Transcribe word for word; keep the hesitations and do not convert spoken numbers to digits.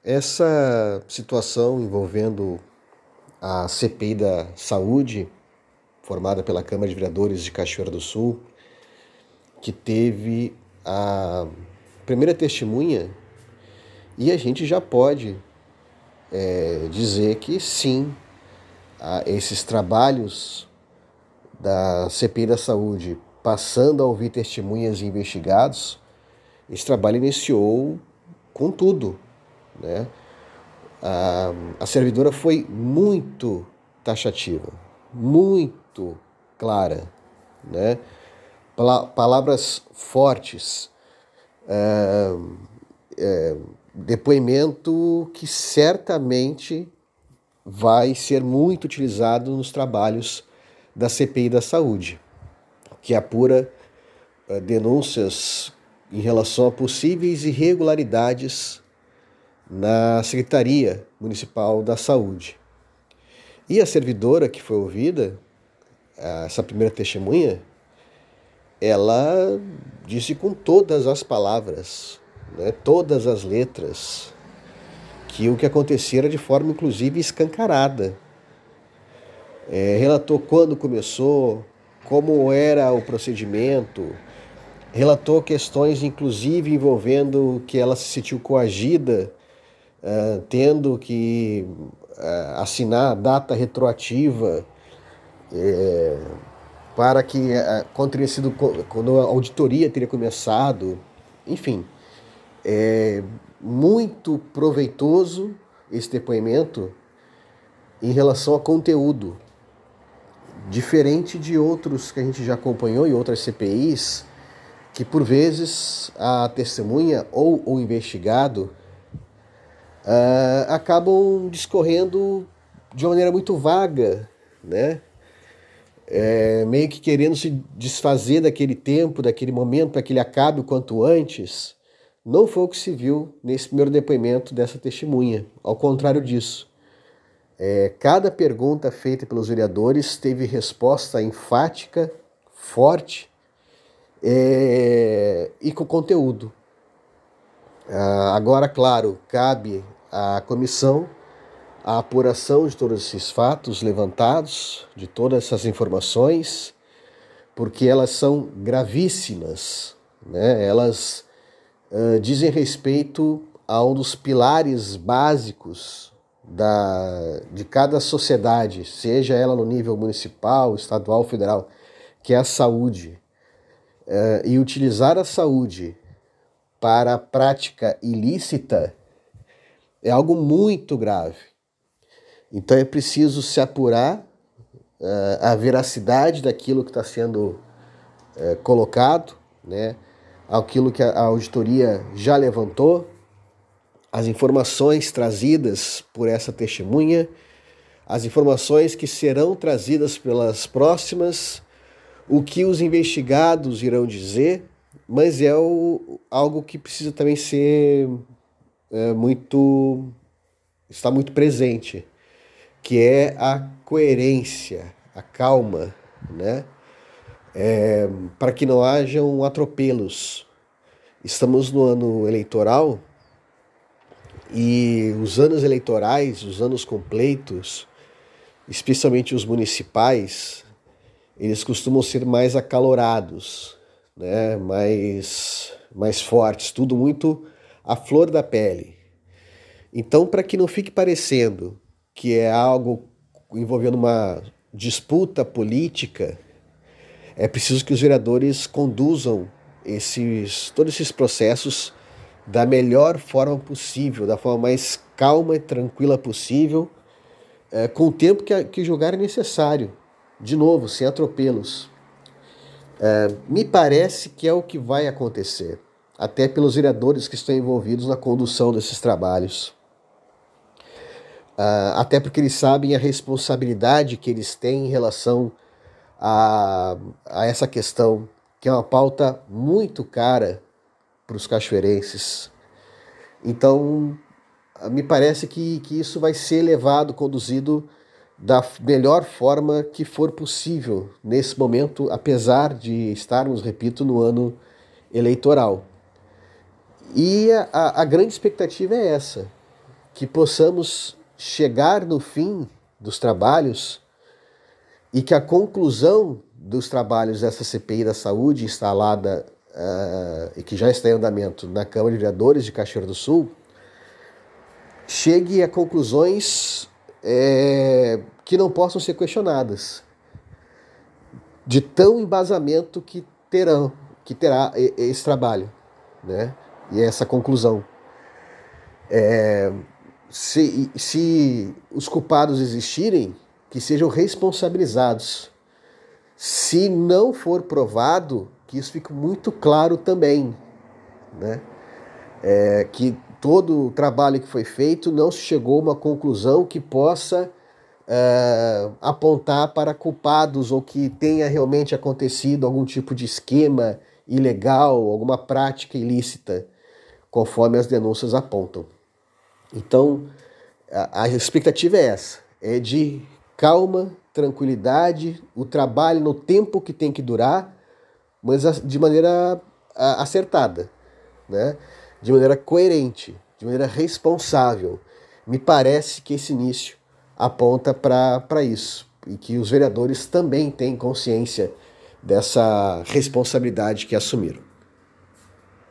Essa situação envolvendo a C P I da Saúde, formada pela Câmara de Vereadores de Cachoeira do Sul, que teve a primeira testemunha, e a gente já pode é, dizer que sim, a esses trabalhos da C P I da Saúde, passando a ouvir testemunhas e investigados, esse trabalho iniciou com tudo, né? A, a servidora foi muito taxativa, muito clara, né? Pala- palavras fortes, é, é, depoimento que certamente vai ser muito utilizado nos trabalhos da C P I da Saúde, que apura é, denúncias em relação a possíveis irregularidades na Secretaria Municipal da Saúde. E a servidora que foi ouvida, essa primeira testemunha, ela disse com todas as palavras, né, todas as letras, que o que acontecia era de forma inclusive escancarada. É, relatou quando começou, como era o procedimento, relatou questões inclusive envolvendo que ela se sentiu coagida, Uh, tendo que uh, assinar data retroativa é, para que uh, quando teria sido quando a auditoria teria começado, enfim, é muito proveitoso esse depoimento em relação a conteúdo, diferente de outros que a gente já acompanhou em outras C P Is, que por vezes a testemunha ou o investigado Uh, acabam discorrendo de uma maneira muito vaga, né? É, meio que querendo se desfazer daquele tempo, daquele momento, para que ele acabe o quanto antes. Não foi o que se viu nesse primeiro depoimento dessa testemunha. Ao contrário disso, é, cada pergunta feita pelos vereadores teve resposta enfática, forte é, e com conteúdo. Uh, agora, claro, cabe à comissão a apuração de todos esses fatos levantados, de todas essas informações, porque elas são gravíssimas, né? Elas uh, dizem respeito a um dos pilares básicos da, de cada sociedade, seja ela no nível municipal, estadual, federal, que é a saúde. Uh, e utilizar a saúde para a prática ilícita é algo muito grave. Então é preciso se apurar uh, a veracidade daquilo que está sendo uh, colocado, né? Aquilo que a auditoria já levantou, as informações trazidas por essa testemunha, as informações que serão trazidas pelas próximas, o que os investigados irão dizer, mas é o, algo que precisa também ser é, muito, está muito presente, que é a coerência, a calma, né? É, para que não hajam atropelos. Estamos no ano eleitoral e os anos eleitorais, os anos completos, especialmente os municipais, eles costumam ser mais acalorados, né? mais, mais fortes, tudo muito à flor da pele. Então, para que não fique parecendo que é algo envolvendo uma disputa política, é preciso que os vereadores conduzam esses, todos esses processos da melhor forma possível, da forma mais calma e tranquila possível, é, com o tempo que, que julgar é necessário. De novo, sem atropelos. É, me parece que é o que vai acontecer, até pelos vereadores que estão envolvidos na condução desses trabalhos. Uh, até porque eles sabem a responsabilidade que eles têm em relação a, a essa questão, que é uma pauta muito cara para os cachoeirenses. Então, me parece que, que isso vai ser levado, conduzido da melhor forma que for possível nesse momento, apesar de estarmos, repito, no ano eleitoral. E a, a grande expectativa é essa, que possamos chegar no fim dos trabalhos e que a conclusão dos trabalhos dessa C P I da saúde instalada uh, e que já está em andamento na Câmara de Vereadores de Cachoeira do Sul chegue a conclusões é, que não possam ser questionadas, de tão embasamento que terão, que terá esse trabalho, né? E essa conclusão. É, se, se os culpados existirem, que sejam responsabilizados. Se não for provado, que isso fique muito claro também, né? É, que todo o trabalho que foi feito não se chegou a uma conclusão que possa é, apontar para culpados ou que tenha realmente acontecido algum tipo de esquema ilegal, alguma prática ilícita, conforme as denúncias apontam. Então, a, a expectativa é essa, é de calma, tranquilidade, o trabalho no tempo que tem que durar, mas de maneira acertada, né? De maneira coerente, de maneira responsável. Me parece que esse início aponta para isso e que os vereadores também têm consciência dessa responsabilidade que assumiram.